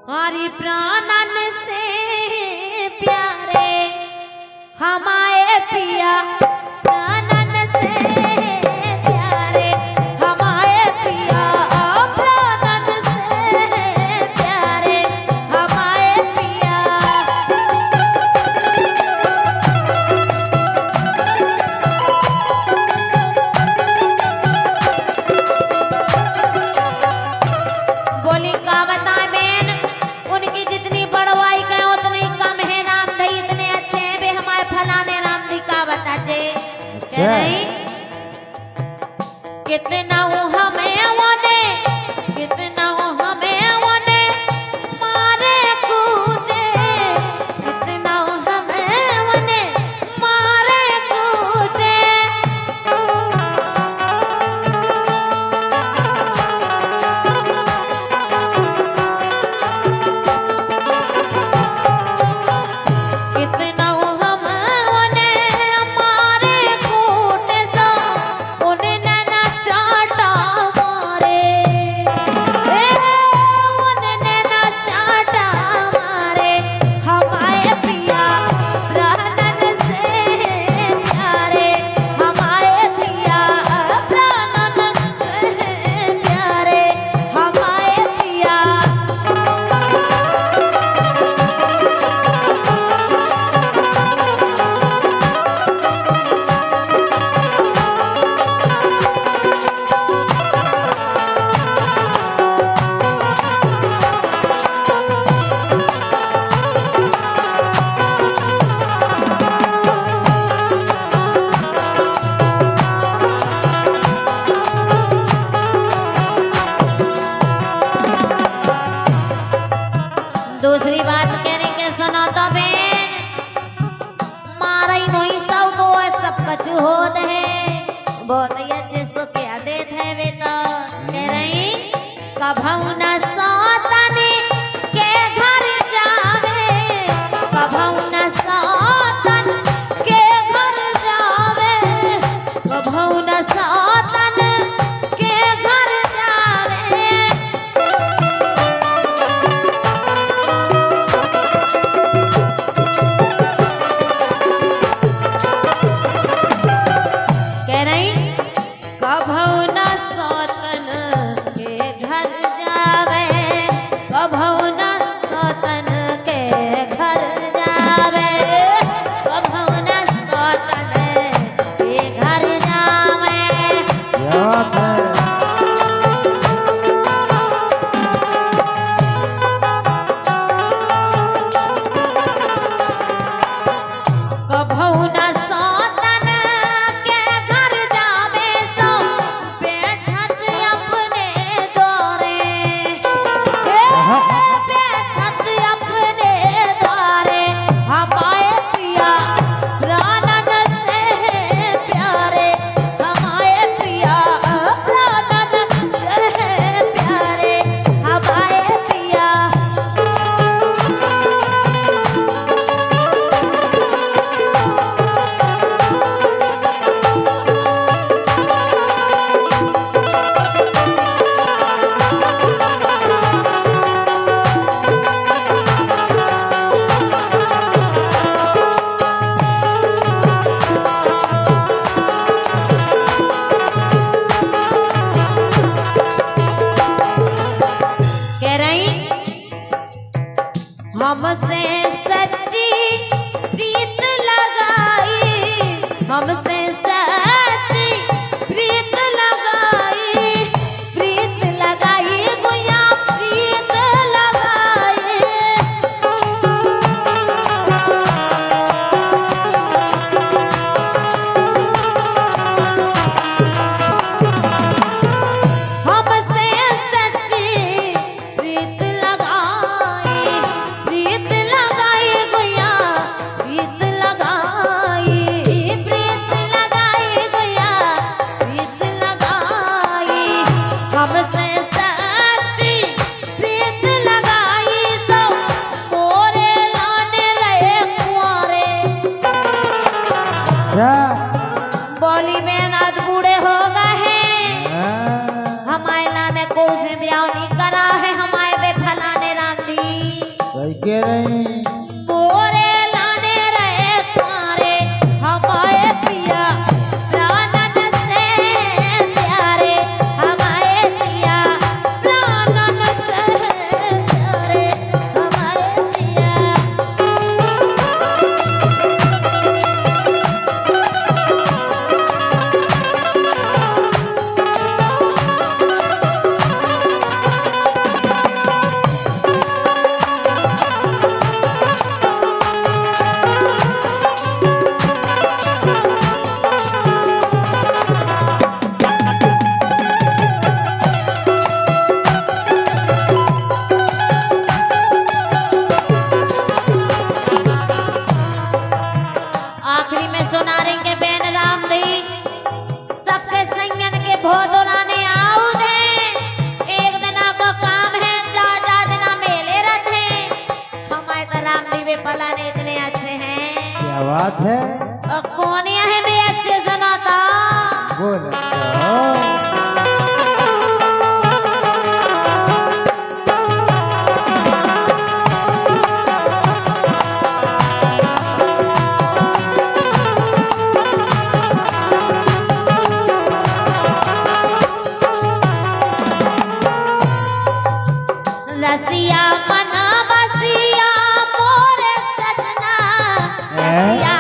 हमारी प्राणन से प्यारे हमारे पिया प्राणन से प्यारे हमारे पिया प्राणन से प्यारे हमारे पिया। बोली का बताए बेन उनकी जितनी बड़वाई कहे उतनी कम है। नाम दई इतने अच्छे हैं वे हमारे फलाने नाम दी का बताते कह रही कितना हमें वने कितना हमें वने मारे कूदे कितना हमें वने मारे कूदे। कितना हम उन्हें मारे कूट सो उन्हें नैना चाटा मारे उन्हें नैना चाटा मारे हमारे पिया प्राणन से प्यारे हमारे पिया प्राणन से प्यारे हमारे पिया। दूसरी बात कहने के सुनो तो बेन मारा ही नहीं सब को सब कछु होत है बहुत ही अच्छे सो क्या देत है वे तो कह रही कभऊ न सौतनी के घर जावे कभऊ न सौतन के घर जावे कभऊ न सौतन के घर जावे। कह रही कभऊ न सौतन के घर जावे कभऊ न सौतन के घर जावे कभऊ न सौतन के घर जावे। कभऊ न सौतन के घर जावे सो बैठत अपने द्वारे बैठत अपने द्वारे हमारे पिया प्राणन से प्यारे हमारे पिया प्राणन से प्यारे हमारे पिया। कह रही हमसे सच्ची प्रीत लगाई हमसे सच्ची प्रीत लगाई गुया प्रीत लगाई। हमसे सच्ची प्रीत लगाई गुया प्रीत लगाई प्रीत कह रही मोरे लाने रहे तुम्हारे हमारे पिया प्राणन से प्यारे हमारे पिया प्राणन से प्यारे हमारे पिया। आखिरी में सुनारे के बेन राम दी सबके संयन के भोदुराने आऊ दे एक दिना को काम है जा जा दिना मेले रथे हमारे तो राम दी वे पलाने इतने अच्छे हैं। क्या बात है और कौनिया है बे अच्छे सुनाता बोल रसिया मना बसिया मोरे सजना रसिया